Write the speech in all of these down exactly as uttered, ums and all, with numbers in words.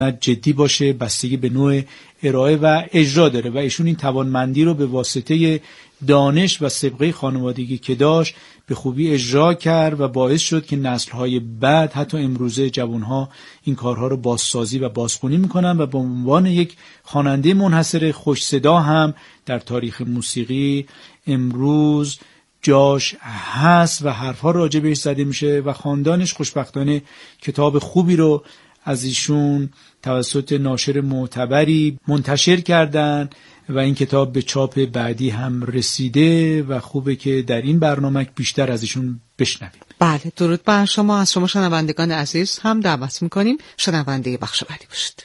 جدی باشه، بستگی به نوع ارائه و اجرا داره و ایشون این توانمندی رو به واسطه دانش و سابقه خانوادگی که داشت به خوبی اجرا کرد و باعث شد که نسل‌های بعد حتی امروزه جوان‌ها این کارها رو بازسازی و بازخوانی می‌کنن و به عنوان یک خواننده منحصر خوش صدا هم در تاریخ موسیقی امروز جاش هست و حرف‌ها راجع بهش زده میشه و خاندانش خوشبختانه کتاب خوبی رو از ایشون توسط ناشر معتبری منتشر کردن و این کتاب به چاپ بعدی هم رسیده و خوبه که در این برنامه بیشتر از ایشون بشنویم. بله، درود بر شما. از شما شنوندگان عزیز هم دعوت میکنیم شنونده بخش بعدی باشید.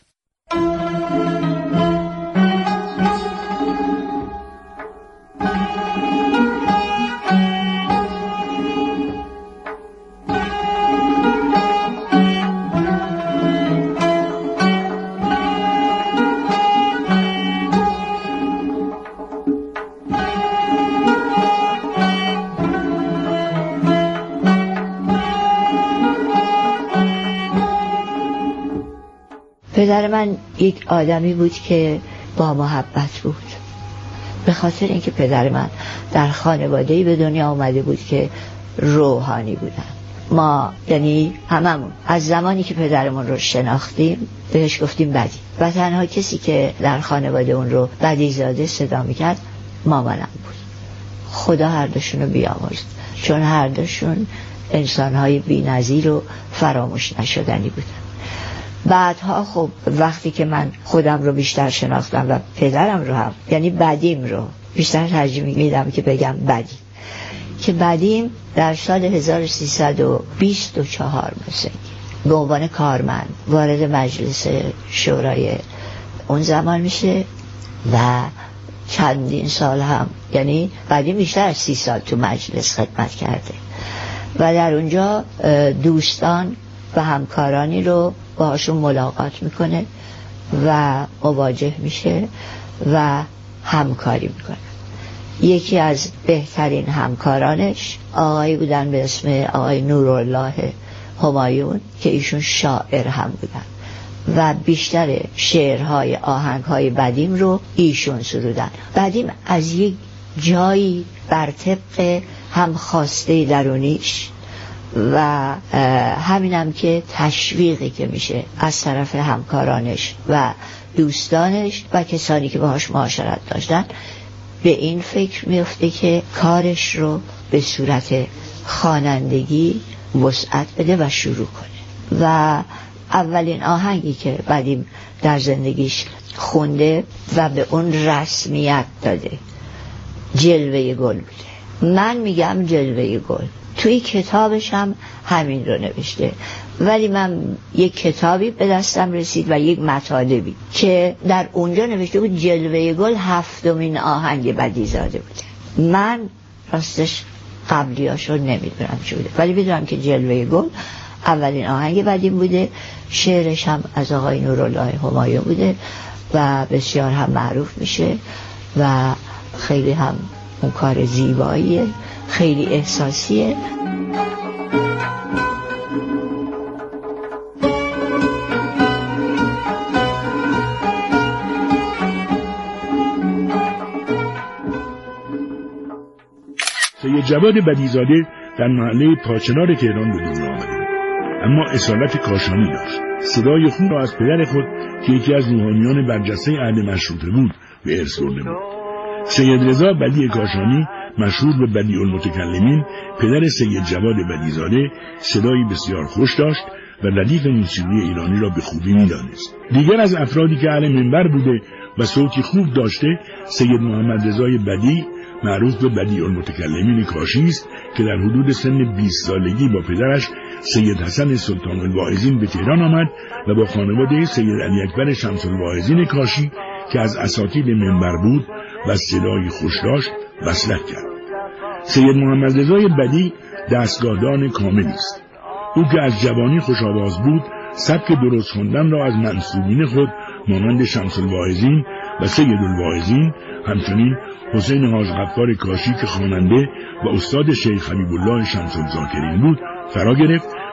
پدر من یک آدمی بود که با محبت بود، به خاطر اینکه پدر من در خانواده‌ای به دنیا آمده بود که روحانی بودن. ما یعنی هممون از زمانی که پدرمون رو شناختیم بهش گفتیم بدی و تنها کسی که در خانواده اون رو بدیزاده صدا میکرد مامانم بود. خدا هر دوشون رو بیامرزد، چون هر دوشون انسان‌های بی‌نظیر و فراموش نشدنی بودن. بعدها خب وقتی که من خودم رو بیشتر شناختم و پدرم رو هم، یعنی بدیم رو بیشتر ترجیح میدم که بگم بدی، که بدیم در سال هزار و سیصد و بیست و چهار مثلا به عنوان کارمند وارد مجلس شورای اون زمان میشه و چندین سال هم، یعنی بدیم بیشتر از سی سال تو مجلس خدمت کرده و در اونجا دوستان و همکارانی رو باهاشون ملاقات میکنه و مواجه میشه و همکاری میکنه. یکی از بهترین همکارانش آقایی بودن به اسم آقای نورالله همایون که ایشون شاعر هم بودن و بیشتر شعرهای آهنگهای بدیم رو ایشون سرودن. بدیم از یک جایی بر طبق هم خواسته درونیش و همینم که تشویقی که میشه از طرف همکارانش و دوستانش و کسانی که باهاش معاشرت داشتن به این فکر میفته که کارش رو به صورت خوانندگی وسعت بده و شروع کنه و اولین آهنگی که بدیم در زندگیش خونده و به اون رسمیت داده جلوه گل بوده. من میگم جلوه گل، توی کتابش هم همین رو نوشته، ولی من یک کتابی به دستم رسید و یک مطالبی که در اونجا نوشته بود جلوه گل هفتمین آهنگ بدیزاده بوده. من راستش قبلیاش رو نمیدونم چی بوده، ولی میدونم که جلوه گل اولین آهنگ بدیم بوده. شعرش هم از آقای نورالله همایون بوده و بسیار هم معروف میشه و خیلی هم اون کار زیباییه، خیلی احساسیه. سید جواد بدیزاده در محله پاچنار تهران به دنیا آمده، اما اصالت کاشانی داشت. صدای خوب را از پدر خود که یکی از روحانیان برجسته عهد مشروطه بود به ارث برده بود. سید رضا بدیع کاشانی مشهور به بدیع المتکلمین، پدر سید جواد بدیزاده، صدایی بسیار خوش داشت و ردیف موسیقی ایرانی را به خوبی می‌دانست. دیگر از افرادی که اهل منبر بوده و صوتی خوب داشته سید محمد رضای بدیع معروف به بدیع المتکلمین کاشی است که در حدود سن بیست سالگی با پدرش سید حسن سلطان الواعظین به تهران آمد و با خانواده سید علی اکبر شمس الواعظین کاشی که از اساتید منبر بود و صدای خوش داشت وصلت کرد. سید محمد رضای بدیع دستگاهدان کاملی است. او که از جوانی خوش آواز بود، سبک درست خواندن را از منسوبین خود مانند شمس الواعظین و سید الواعظین، همچنین حسین حاج غفار کاشی که خواننده و استاد شیخ حبیب الله شمس الذاکرین بود فرا گرفت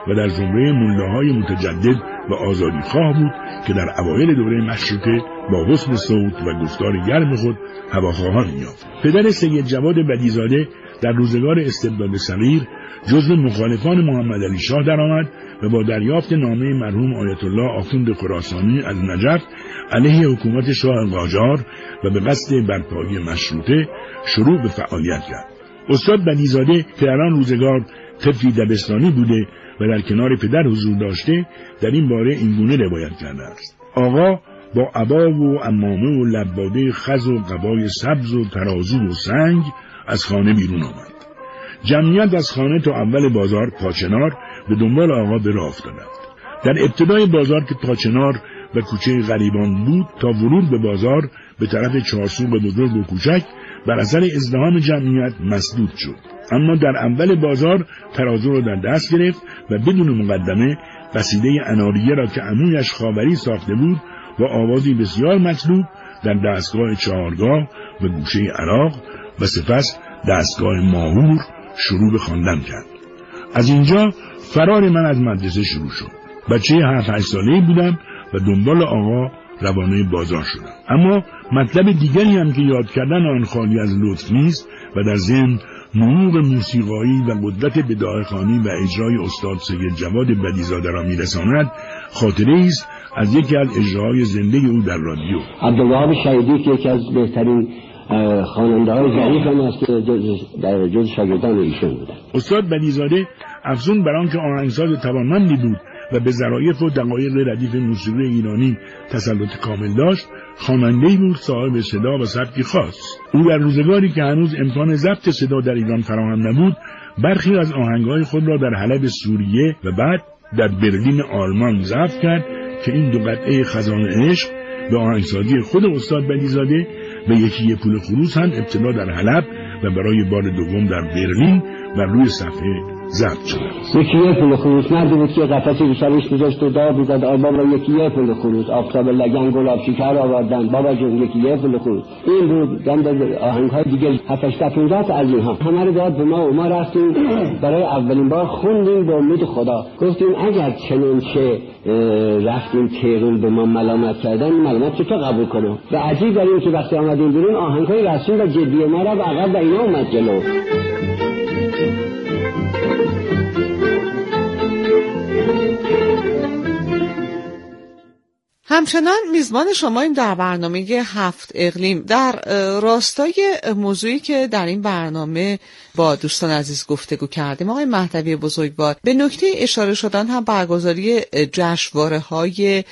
و در زمره ملاهای متجدد و آزادیخواه بود که در اوایل دوره مشروطه با حسن صوت و گفتار گرم خود هواخواهان یافت. پدر سید جواد بدیزاده در روزگار استبداد صغیر جزو مخالفان محمد علی شاه درآمد و با دریافت نامه مرحوم آیت الله آخوند خراسانی از نجف علیه حکومت شاه قاجار و به قصد برپایی مشروطه شروع به فعالیت کرد. استاد بدیزاده که در آن روزگار طفلی دبستانی بوده و در کنار پدر حضور داشته در این باره اینگونه روایت کرده است: آقا با عبا و عمامه و لباده خز و قبای سبز و ترازو و سنگ از خانه بیرون آمد. جمعیت از خانه تا اول بازار پاچنار به دنبال آقا به راه افتادند. در ابتدای بازار که پاچنار و کوچه غریبان بود تا ورود به بازار به طرف چهارسوق بزرگ و کوچک بر اثر ازدحام جمعیت مسدود شد. اما در اول بازار ترازو را در دست گرفت و بدون مقدمه قصیده اناریه را که عمویش خاوری ساخته بود و آوازی بسیار مطلوب در دستگاه چهارگاه و گوشه عراق و سپس دستگاه ماهور شروع به خواندن کرد. از اینجا فرار من از مدرسه شروع شد. بچه هفت هشت ساله‌ای بودم و دنبال آقا روانه بازار شدم. اما مطلب دیگری هم که یاد کردن آن خالی از لطف نیست و در ذهن نموق موسیقایی و قدرت بداعه‌خوانی و اجرای استاد سید جواد بدیزاده را میرساند، خاطره است از یکی از اجراهای زنده او در رادیو. عبدالوهاب شهیدی که یکی از بهترین خواننده‌های ظریف هم است که در جز شاگردان ایشون بودن. استاد بدیزاده افزون بر آنکه آهنگساز توانمندی بود و به ظرایف و دقایق ردیف موسیقی ایرانی تسلط کامل داشت، خواننده‌ای بود صاحب صدا و سبکی خاص. او در روزگاری که هنوز امکان ضبط صدا در ایران فراهم نبود، برخی از آهنگ‌های خود را در حلب سوریه و بعد در برلین آلمان ضبط کرد که این دو قطعه خزان عشق به آهنگسازی خود استاد بدیزاده و یکی پول خروس هم ابتدا در حلب و برای بار دوم در برلین بر روی صفحه ضبط شده. یکی پول خروس مردی بود که قفسی رو سرش گذاشت و داد می‌زد: آ بابا یکی پول خروس، آفتاب لگن گلاب شکر آوردن، بابا جون یکی پول خروس. این بود. گند آهنگ‌های دیگه هفت هشت پنجاه تا از اینها همه رو داد به ما و ما رفتیم برای اولین بار خوندیم به امید خدا. گفتیم اگر چنانچه رفتیم تهران به ما ملامت کردن، ملامت چطور قبول کنم؟ و عجیب داریم که وقتی آمدیم بیرون آهنگ‌های رسمی و جدی ما را به عقب و اینا اومد جلو. همچنان میزبان شماییم در برنامه هفت اقلیم. در راستای موضوعی که در این برنامه با دوستان عزیز گفتگو کردیم، آقای مهدوی بزرگوار، به نکته اشاره شدن هم برگزاری جشنواره‌های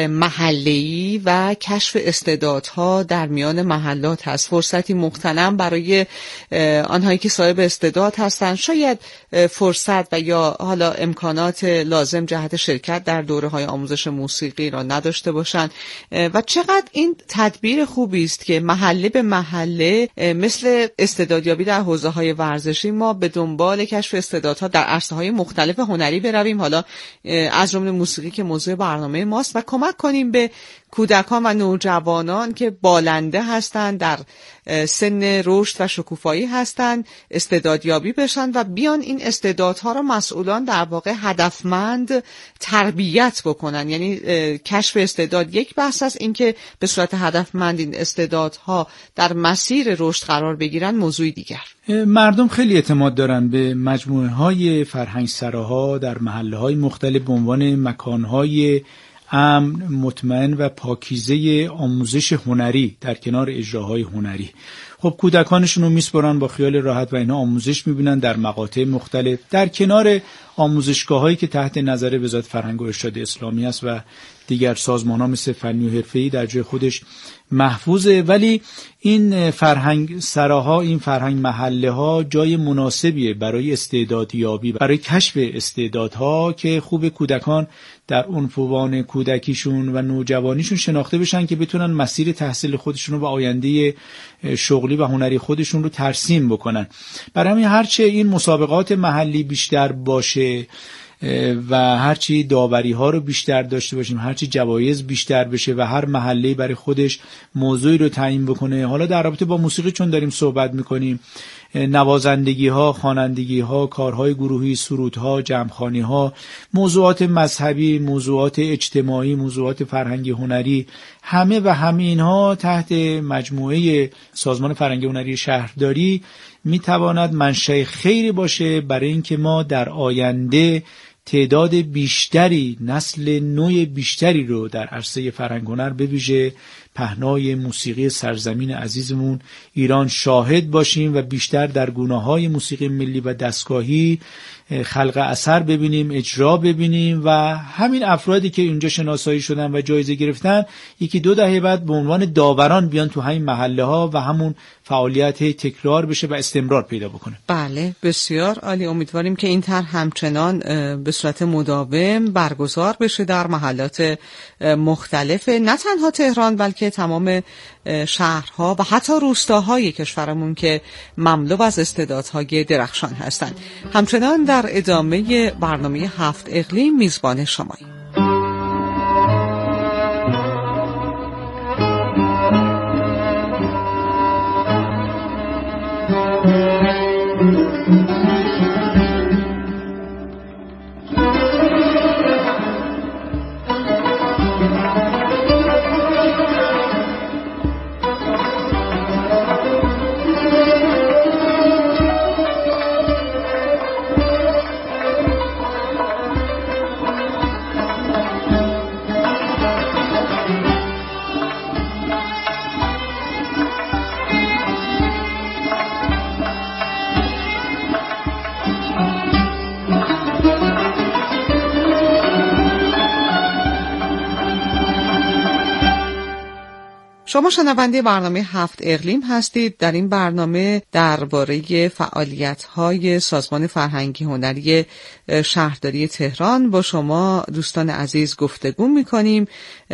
محله‌ای و کشف استعدادها در میان محلات هست. فرصتی مغتنم برای آنهایی که صاحب استعداد هستند، شاید فرصت و یا حالا امکانات لازم جهت شرکت در دوره‌های آموزش موسیقی را نداشته باشند و چقدر این تدبیر خوبی است که محله به محله مثل استعدادیابی در حوزه‌های ورزشی ما به دنبال کشف استعدادها در عرصه‌های مختلف هنری برویم، حالا از جمله موسیقی که موضوع برنامه ماست، و کمک کنیم به کودکان و نوجوانان که بالنده هستند، در سن رشد و شکوفایی هستند، استعدادیابی بشن و بیان این استعدادها را مسئولان در واقع هدفمند تربیت بکنن. یعنی کشف استعداد یک بحث است، این که به صورت هدفمند این استعدادها در مسیر رشد قرار بگیرن موضوع دیگر. مردم خیلی اعتماد دارن به مجموعه های فرهنگ سراها در محله های مختلف به عنوان مکان های امن، مطمئن و پاکیزه آموزش هنری در کنار اجراهای هنری. خب کودکانشون رو میسپرن با خیال راحت و اینا آموزش میبینن در مقاطع مختلف در کنار آموزشگاهایی که تحت نظر وزارت فرهنگ و ارشاد اسلامی است و دیگر سازمان‌ها مثل فنی و حرفه‌ای در جای خودش محفوظه. ولی این فرهنگ سراها، این فرهنگ محله ها جای مناسبیه برای استعدادیابی، برای کشف استعدادها که خوب کودکان در عنفوان کودکیشون و نوجوانیشون شناخته بشن که بتونن مسیر تحصیل خودشون و آینده شغلی و هنری خودشون رو ترسیم بکنن. برای همین هرچه این مسابقات محلی بیشتر باشه و هرچی داوری ها رو بیشتر داشته باشیم، هرچی جوایز بیشتر بشه و هر محله برای خودش موضوعی رو تعیین بکنه. حالا در رابطه با موسیقی چون داریم صحبت میکنیم، نوازندگی ها، خوانندگی ها، کارهای گروهی، سرودها، جمعخوانی ها، موضوعات مذهبی، موضوعات اجتماعی، موضوعات فرهنگی هنری، همه و همه اینها تحت مجموعه سازمان فرهنگی هنری شهرداری میتواند منشأ خیری باشه برای اینکه ما در آینده تعداد بیشتری، نسل نوع بیشتری رو در عرصه فرهنگ هنر به ویژه پهنای موسیقی سرزمین عزیزمون ایران شاهد باشیم و بیشتر در گونه‌های موسیقی ملی و دستگاهی خلق اثر ببینیم، اجرا ببینیم و همین افرادی که اینجا شناسایی شدن و جایزه گرفتن یکی دو دهه بعد به عنوان داوران بیان تو همین محله ها و همون فعالیت تکرار بشه و استمرار پیدا بکنه. بله، بسیار عالی. امیدواریم که این طرح همچنان به صورت مداوم برگزار بشه در محلات مختلف، نه تنها تهران بلکه تمام شهرها و حتی روستاهای کشورمون که مملو از استعدادهای درخشان هستند. همچنان در ادامه برنامه هفت اقلیم میزبان شماییم. شما شنونده برنامه هفت اقلیم هستید. در این برنامه درباره فعالیت‌های سازمان فرهنگی هنری شهرداری تهران با شما دوستان عزیز گفتگو می‌کنیم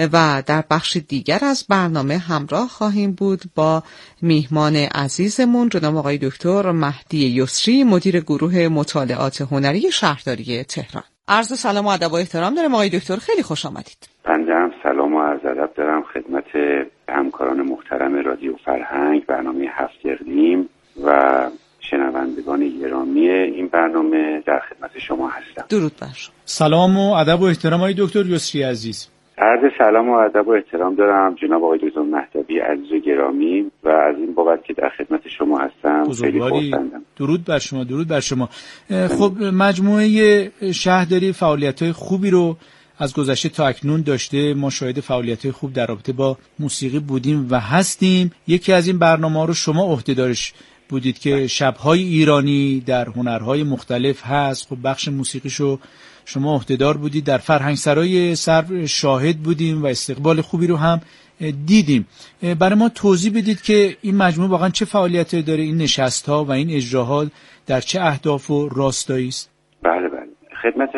و در بخش دیگر از برنامه همراه خواهیم بود با میهمان عزیزمون جناب آقای دکتر مهدی یسری، مدیر گروه مطالعات هنری شهرداری تهران. عرض سلام و ادب و احترام دارم آقای دکتر، خیلی خوش آمدید. بنده هم سلام و عرض ادب دارم خدمت همکاران محترم رادیو فرهنگ، برنامه هفت اقلیم و شنوندگان گرامی این برنامه در خدمت شما هستم. درود بر شما. سلام و ادب و احترام آقای دکتر یسری عزیز. عرض سلام و ادب و احترام دارم جناب آقای دکتر مهدوی عزیز و گرامی و از این بابت که در خدمت شما هستم خیلی خرسندم. درود بر شما. درود بر شما. خب مجموعه شهرداری فعالیت‌های خوبی رو از گذشته تا اکنون داشته. ما شاهد فعالیت‌های خوب در رابطه با موسیقی بودیم و هستیم. یکی از این برنامه‌ها رو شما عهده‌دارش بودید که شب‌های ایرانی در هنرهای مختلف هست. خب بخش موسیقیشو شما عهده‌دار بودید. در فرهنگسرای سرو شاهد بودیم و استقبال خوبی رو هم دیدیم. برای ما توضیح بدید که این مجموعه واقعا چه فعالیتی داره، این نشست‌ها و این اجراها در چه اهداف و راستایی است؟ بله بله خدمت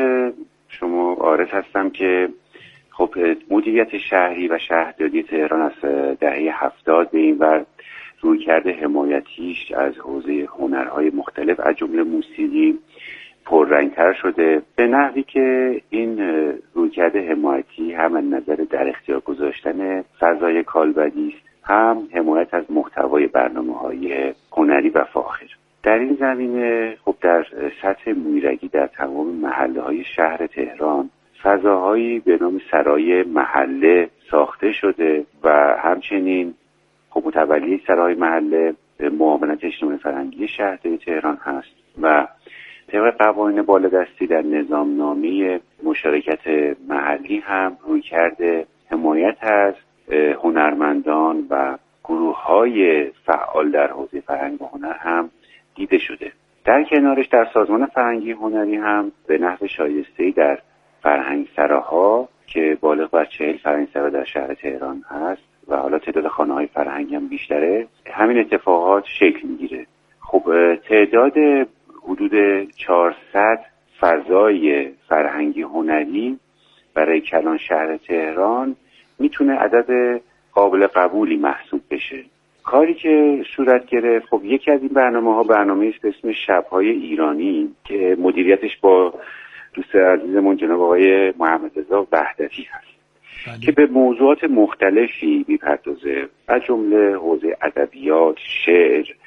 شما عارض هستم که خب مدیریت شهری و شهرداری تهران از دهه هفتاد به این ور رویکرد حمایتیش از حوزه هنرهای مختلف از جمله موسیقی پررنگتر شده، به نحوی که این رویکرد حمایتی هم از نظر در اختیار گذاشتن فضای کالبدی است، هم حمایت از محتوای برنامه‌های هنری و فاخر. در این زمینه خب در سطح مویرگی در تمام محله‌های شهر تهران فضاهایی به نام سرای محله ساخته شده و همچنین خب متولی سرای محله معاونت اجتماعی فرهنگی شهرداری تهران هست و طبق قوانین بالادستی در نظامنامه مشارکت محلی هم رویکرد حمایت از هنرمندان و گروه‌های فعال در حوزه فرهنگ و هنر هم دیده شده. در کنارش در سازمان فرهنگی هنری هم به نحو شایسته‌ای در فرهنگسراها که بالغ بر چهل فرهنگسرا در شهر تهران هست و حالا تعداد خانه‌های فرهنگی هم بیشتره، همین اتفاقات شکل میگیره. خب تعداد حدود چهارصد فضای فرهنگی هنری برای کلان شهر تهران میتونه عدد قابل قبولی محسوب بشه. کاری که صورت گرفت خب یکی از این برنامه‌ها برنامه‌ای است به اسم شب‌های ایرانی که مدیریتش با دوست عزیزمون جناب آقای محمد رضا وحدتی هست بله. که به موضوعات مختلفی میپردازه از جمله حوزه ادبیات، شعر،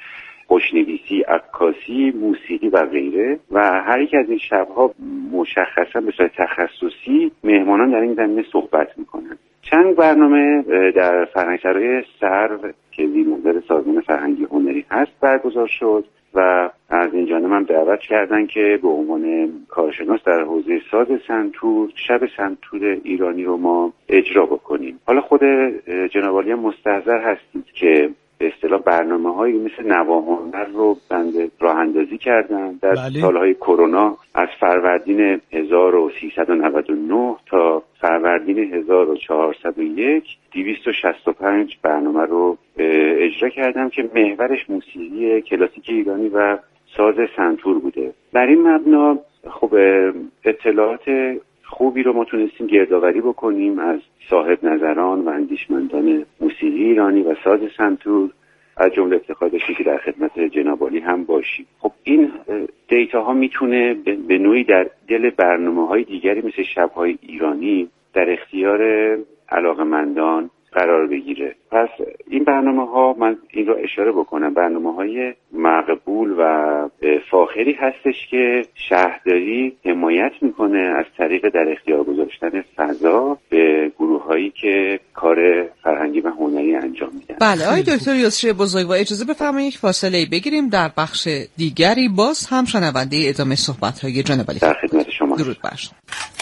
خوشنویسی، عکاسی، موسیقی و غیره و هر یک از این شب‌ها مشخصا به صورت تخصصی مهمانان در این زمینه صحبت میکنن. چند برنامه در فرهنگسرای سرو که زیر نظر سازمان فرهنگی هنری هست برگزار شد و از این جانب هم دعوت کردن که به عنوان کارشناس در حوزه ساز سنتور شب سنتور ایرانی رو ما اجرا بکنیم. حالا خود جناب عالی مستحضر هستید که به اصطلاح برنامه‌هایی مثل نواهنر رو بنده راه اندازی کردن در بله. سالهای کرونا از فروردین هزار و سیصد و نود و نه تا فروردین هزار و چهارصد و یک دویست و شصت و پنج برنامه رو اجرا کردم که محورش موسیقی کلاسیک ایرانی و ساز سنتور بوده. در این مبنا خب اطلاعات خوبی رو ما تونستیم گردآوری بکنیم از صاحب نظران و اندیشمندان موسیقی ایرانی و ساز سنتور، از جمله افتخار داشتیم که در خدمت جناب عالی هم باشیم. خب این دیتاها میتونه به نوعی در دل برنامه‌های دیگری مثل شب‌های ایرانی در اختیار علاقه‌مندان قرار بگیره. پس این برنامه‌ها، من این رو اشاره بکنم، برنامه‌های مقبول و فاخری هستش که شهرداری حمایت میکنه از طریق در اختیار گذاشتن فضا به گروه‌هایی که کار فرهنگی و هنری انجام میدن. بله آقای دکتر یسری بزرگوار، اجازه بفرمایید یک فاصله بگیریم، در بخش دیگری باز هم شنونده ادامه صحبت‌های جناب علی. در خدمت شما. درود بر شما.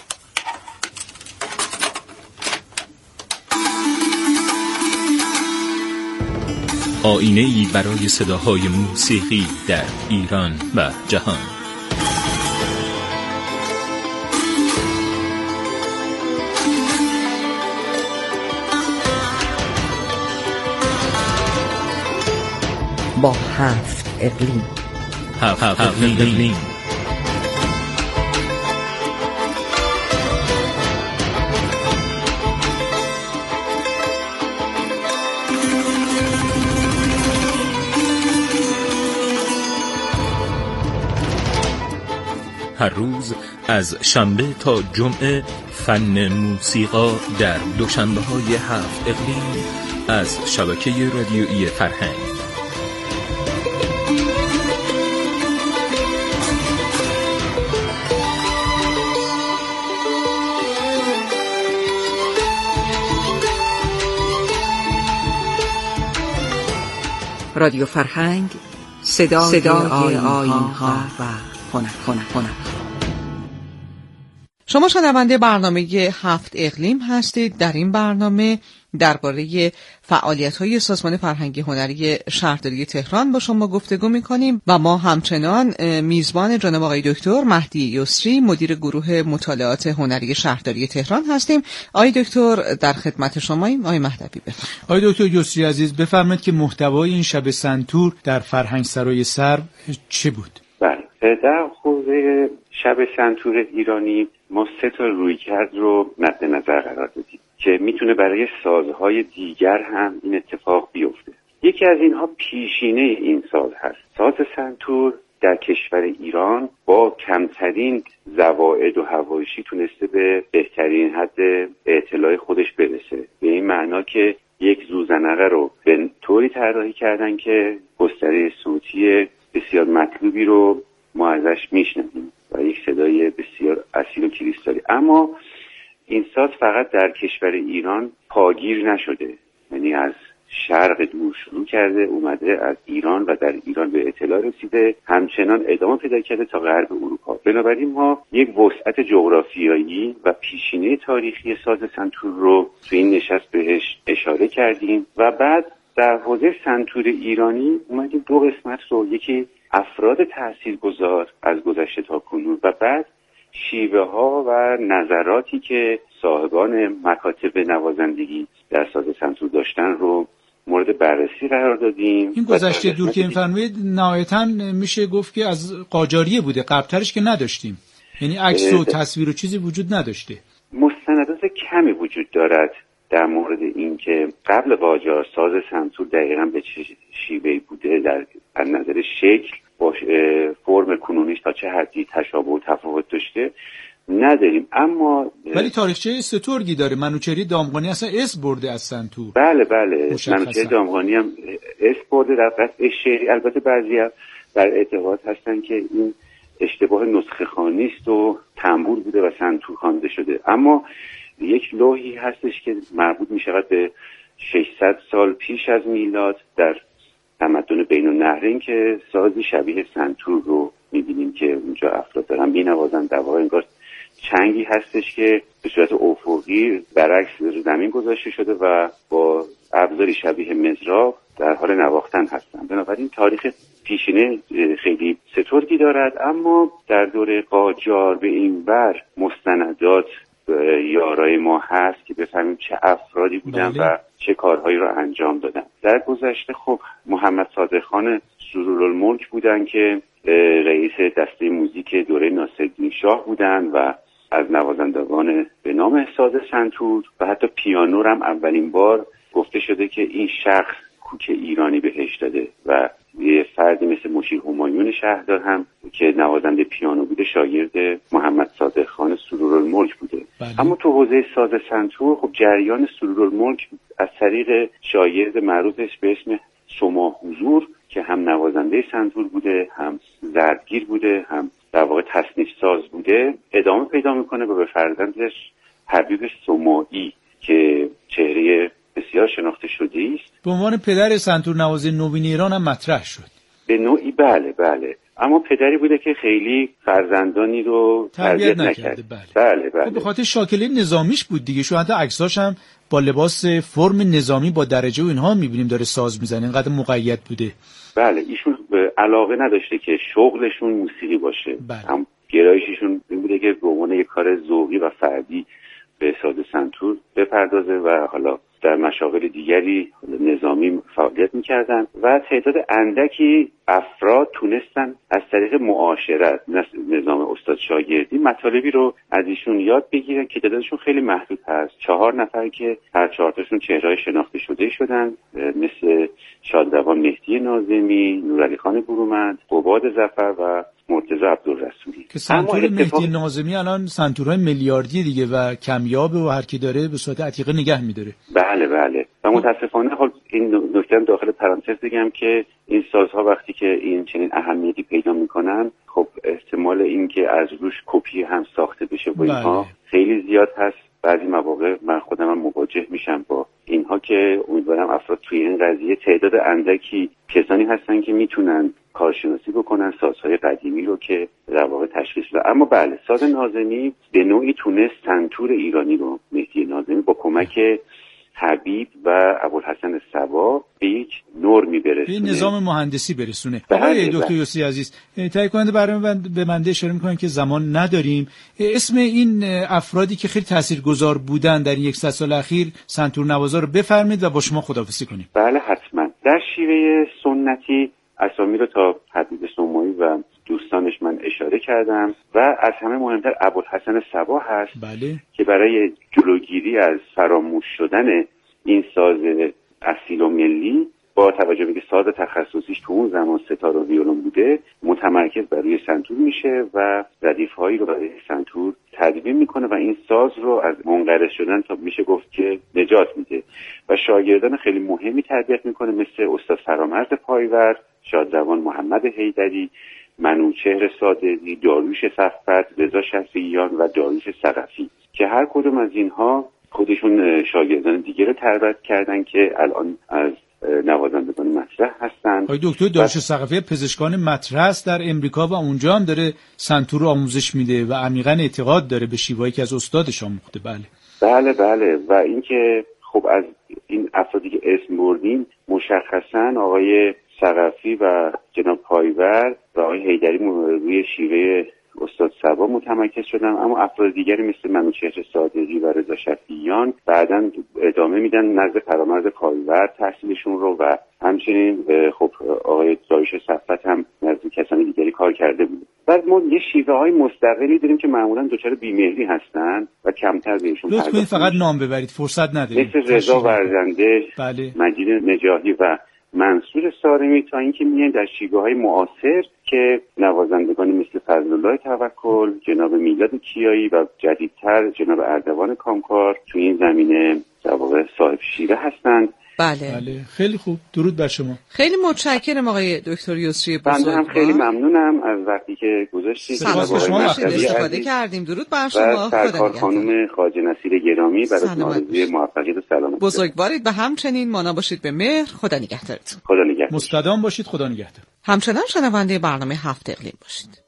آینه‌ای برای صداهای موسیقی در ایران و جهان. با هفت اقلیم. هفت, هفت اقلیم. هر روز از شنبه تا جمعه فن موسیقی در دوشنبه‌های هفت اقلیم از شبکه رادیویی فرهنگ. رادیو فرهنگ، صدای, صدای آیین‌ها و هنر. هنر. هنر. شما شنونده برنامه هفت اقلیم هستید. در این برنامه درباره فعالیت‌های سازمان فرهنگی هنری شهرداری تهران با شما گفتگو می‌کنیم و ما همچنان میزبان جناب آقای دکتر مهدی یسری، مدیر گروه مطالعات هنری شهرداری تهران هستیم. آقای دکتر در خدمت شماییم. آقای مهدوی بفرمایید. آقای دکتر یسری عزیز بفرمایید که محتوای این شب سنتور در فرهنگسرای سرو چه بود؟ بله، در حوزه شب سنتور ایرانی ما سه تا رویکرد رو مد نظر قرار دادیم که میتونه برای سازهای دیگر هم این اتفاق بیفته. یکی از اینها پیشینه این ساز هست. ساز سنتور در کشور ایران با کمترین زوائد و حواشی تونسته به بهترین حد اطلاع خودش برسه، به این معنا که یک زوزنقه رو به طوری طراحی کردن که گستره صوتی بسیار مطلوبی رو ما ازش میشنویم و یک صدای بسیار اصیل و کریستالی. اما این ساز فقط در کشور ایران پاگیر نشده، یعنی از شرق دور شروع کرده، اومده از ایران و در ایران به اطلاع رسیده، همچنان ادامه پیدا کرده تا غرب اروپا. بنابراین ما یک وسعت جغرافیایی و پیشینه تاریخی ساز سنتور رو تو این نشست بهش اشاره کردیم و بعد در حوزه سنتور ایرانی اومدیم دو قسمت رو، یکی افراد تاثیرگذار از گذشته تا کنون و بعد شیوه ها و نظراتی که صاحبان مکاتب نوازندگی در ساز سنتور داشتن رو مورد بررسی قرار دادیم. این گذشته دور که می‌فرمایید نهایتاً میشه گفت که از قاجاریه بوده، قبل‌ترش که نداشتیم، یعنی عکس و تصویر و چیزی وجود نداشته. مستندات کمی وجود دارد در مورد این که قبل قاجار ساز سنتور دقیقاً به چه شیوهی بوده، در از نظر شکل با فرم کنونیش تا چه حدی تشابه و تفاوت داشته، نداریم. اما ولی تاریخچه سترگی داره. منوچهری دامغانی اصلا اسم برده از سنتور. بله بله منوچهری دامغانی هم اسم برده در قطع شعری. البته بعضیا در اعتقاد هستن که این اشتباه نسخه خوانی است و تنبور بوده و سنتور خوانده شده. اما یک لوحی هستش که مربوط می‌شود به ششصد سال پیش از میلاد در تمدن بین النهرین که سازی شبیه سنتور رو می‌بینیم که اونجا افراد دارن می‌نوازن. در واقع انگار چنگی هستش که به صورت افقی برعکس زمین گذاشته شده و با ابزاری شبیه مزراب در حال نواختن هستند. بنابراین تاریخ پیشینه خیلی سترگی دارد، اما در دوره قاجار به این ور مستندات یارای ما هست که بفهمیم چه افرادی بودن و چه کارهایی رو انجام دادن. در گذشته خب محمد صادق خان سرورالملک بودن که رئیس دسته موزیک دوره ناصرالدین شاه بودن و از نوازندگان به نام ساز سنتور و حتی پیانو هم اولین بار گفته شده که این شخص کوک ایرانی بهش داده و یه فردی مثل مشیر همایون شهردار هم که نوازنده پیانو بوده شاگرد محمد صادق خان سرورالملک بوده. بله. اما تو حوزه ساز سنتور خب جریان سرورالملک از طریق شاگرد معروفش به اسم سما حضور که هم نوازنده سنتور بوده، هم زرگیر بوده، هم در واقع تصنیف ساز بوده، ادامه پیدا میکنه و به فرزندش حبیب سماعی که چهره بسیار شناخته شده است به عنوان پدر سنتور نوازی نوین ایران هم مطرح شد. به نوعی بله بله، اما پدری بوده که خیلی فرزندانی رو تربیت نکرده. بله بله, بله. به خاطر شاکله نظامیش بود دیگه. شو حتی عکساش هم با لباس فرم نظامی با درجه و اینها میبینیم داره ساز میزنه، اینقدر مقید بوده. بله ایشون علاقه نداشته که شغلشون موسیقی باشه. بله. هم گرایششون این بوده که به عنوان یک کار ذوقی و فردی به ساز سنتور بپردازه و حالا در مشاغل دیگری نظامی فعالیت میکردن و تعداد اندکی افراد تونستن از طریق معاشرت نظام استاد شاگردی مطالبی رو از ایشون یاد بگیرن که تعدادشون خیلی محدود هست. چهار نفر که هر چهارتاشون چهره‌های شناخته شده شدن، مثل شادروان مهدی ناظمی، نورعلی خان برومند، قباد ظفر و مرتضی عبدالرسولی. که سنتور اتفاق... مهدی ناظمی الان سنتورهای میلیاردی دیگه و کمیابه و هر کی داره به صورت عتیقه نگه می‌داره. بله بله و متاسفانه خب این نکته داخل پرانتز بگم که این سازها وقتی که این چنین اهمیتی پیدا میکنن خب احتمال اینکه از روش کپی هم ساخته بشه با اینها خیلی زیاد هست. بعضی مواقع من خودم هم مواجه میشم با اینها که امیدوارم افراد توی این قضیه تعداد اندکی کسانی هستن که میتونن کارشناسی بکنن سازهای قدیمی رو که در واقع تشخیص بده. اما بله ساز ناظمی به نوعی تونست سنتور ایرانی رو مهدی ناظمی با کمک حبیب و ابوالحسن صبا به یک نرمی برسونه، به نظام مهندسی برسونه. آقای دکتر یوسفی عزیز تهیه کننده برنامه به منده اشاره میکنن که زمان نداریم. اسم این افرادی که خیلی تاثیرگذار بودن در یک سال اخیر سنتور نوازا رو بفرمایید و با شما خداحافظی کنیم. بله حتما. در شیوه سنتی اسامی رو تا حبیب سماعی و دوستانش من اشاره کردم و از همه مهمتر ابوالحسن صبا هست. بله. که برای جلوگیری از فراموش شدن این ساز اصیل و ملی با توجه به که ساز تخصصیش تو اون زمان ستار و ویولون بوده متمرکز بر روی سنتور میشه و ردیف‌هایی رو برای سنتور تدوین میکنه و این ساز رو از منقرض شدن تا میشه گفت که نجات میده و شاگردان خیلی مهمی تربیت میکنه مثل استاد فرامرز پایور، شادروان محمد حیدری، منوچهر صادقی، داریوش صفوت، رضا شفیعیان و داریوش ثقفی که هر کدوم از اینها خودشون شاگردان دیگه رو تربیت کردن که الان از نوازندگان مطرح هستن. آقای دکتر داریوش ثقفی پزشکان مطرح است در امریکا و اونجا هم داره سنتور رو آموزش میده و عمیقاً اعتقاد داره به شیوهی که از استادش آموخته. بله بله بله و اینکه خب از این افرادی که اسم بردیم مشخصاً آقای ثقفی و جناب پایور و آقای حیدری روی شیوه استاد صبا متمرکز شدن، اما افراد دیگری مثل منوچهر صادقی و رضا شفیعیان بعداً ادامه میدن نزد فرامرز پایور تحصیلشون رو و همچنین خب آقای داریوش صفوت هم نزد کسانی دیگری کار کرده بود. بعد ما یه شیوه های مستقلی داریم که معمولاً دچار بیمهری هستن و کمتر بهشون لطف کنید فقط نام ببرید فرصت نداریم. مثل رضا ورزنده، بله. مجید نجاحی و منصور سارمی تا اینکه میایم در شیوه‌های معاصر که نوازندگانی مثل فضلالله توکل، جناب میلاد کیایی و جدیدتر جناب اردوان کامکار تو این زمینه در واقع صاحب شیوه هستند. بله. بله خیلی خوب. درود بر شما. خیلی متشکرم آقای دکتر یسری بزرگوار. من هم خیلی ممنونم از وقتی که گذاشتید. استفاده کردیم. درود بر شما. سرکار خانم خواجه نصیر گرامی برای آرزوی موفقیت و سلامتی. بزرگوارید و همچنین مانا باشید به مهر. خدا نگهدارتون. خدا نگهدار. مستدام باشید. خدا نگهدار. همچنان شنونده برنامه هفت اقلیم باشید.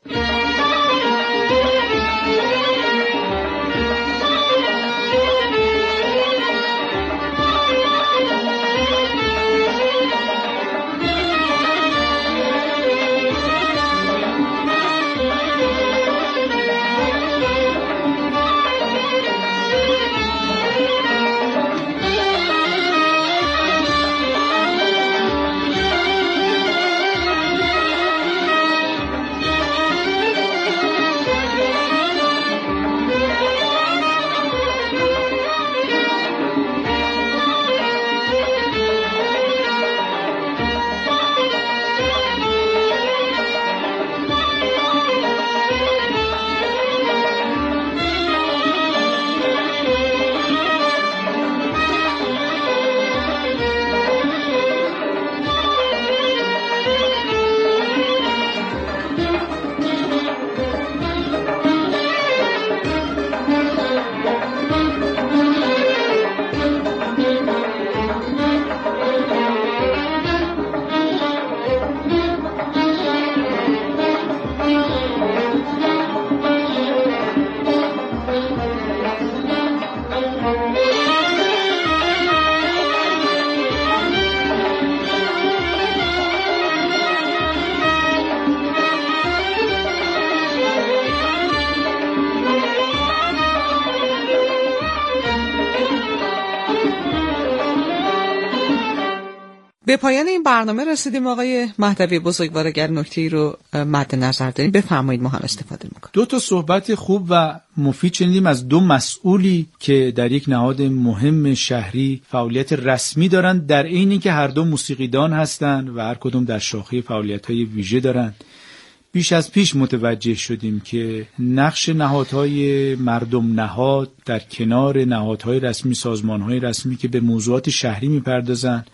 به پایان این برنامه رسیدیم آقای مهدوی بزرگوار. اگر نکته‌ای رو مد نظر دارین بفرمایید، ما هم استفاده می‌کنیم. دو تا صحبت خوب و مفید شنیدیم از دو مسئولی که در یک نهاد مهم شهری فعالیت رسمی دارند، در عینی که هر دو موسیقیدان هستند و هر کدوم در شاخه فعالیت‌های ویژه دارند. بیش از پیش متوجه شدیم که نقش نهادهای مردم نهاد در کنار نهادهای رسمی، سازمانهای رسمی که به موضوعات شهری می‌پردازند،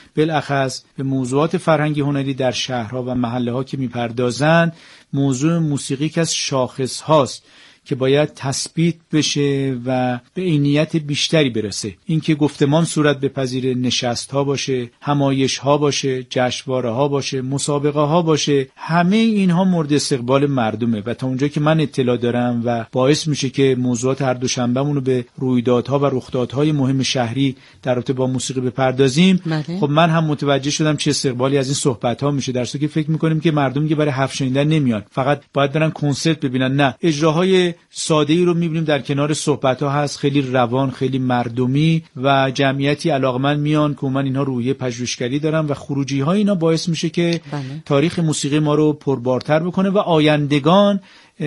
بالاخص به موضوعات فرهنگی هنری در شهرها و محله ها که میپردازند، موضوع موسیقی که از شاخص هاست که باید تثبیت بشه و به عینیت بیشتری برسه. اینکه گفتمان صورت بپذیره، نشست ها باشه، همایش ها باشه، جشنواره ها باشه، مسابقه ها باشه، همه اینها مورد استقبال مردمه و تا اونجا که من اطلاع دارم و باعث میشه که موضوعات هر دوشنبهمون رو به رویدادها و رخدادهای مهم شهری در رابطه با موسیقی بپردازیم. مده. خب من هم متوجه شدم چه استقبالی از این صحبت ها میشه، در صورتی که فکر میکنیم که مردم که برای حرف شنیدن نمیان، فقط باید برن کنسرت ببینن. نه، اجراهای ساده ای رو میبینیم در کنار صحبت ها هست، خیلی روان، خیلی مردمی و جمعیتی علاقمند میان که من اینها روحیه پژوهشگری دارن و خروجی ها اینا باعث میشه که بله. تاریخ موسیقی ما رو پربارتر بکنه و آیندگان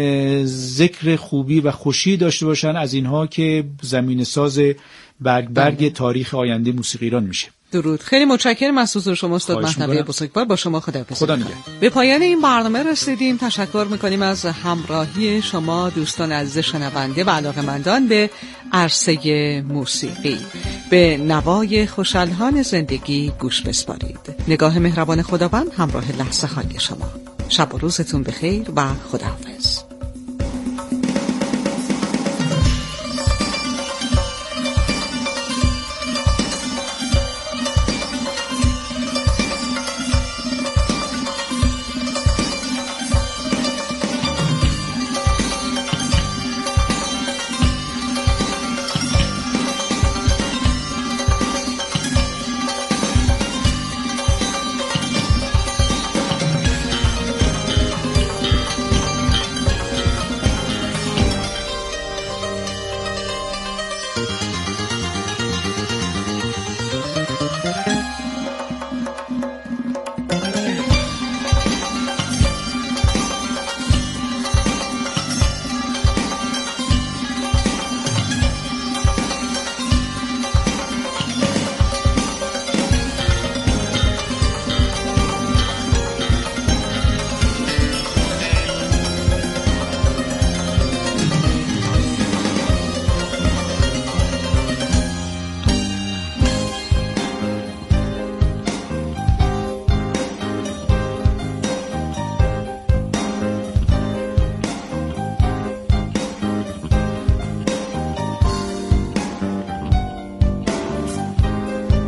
ذکر خوبی و خوشی داشته باشن از اینها که زمین ساز برگ برگ بله. تاریخ آینده موسیقی ایران میشه. درود. خیلی متشکرم از حضور شما استاد مهدوی بزرگوار. با شما خداحافظی. خدا نگهدار. به پایان این برنامه رسیدیم. تشکر میکنیم از همراهی شما دوستان عزیز شنونده و علاقه‌مندان به عرصه موسیقی. به نوای خوشالهان زندگی گوش بسپارید. نگاه مهربان خداوند همراه لحظه های شما. شب و روزتون بخیر و خداحافظ.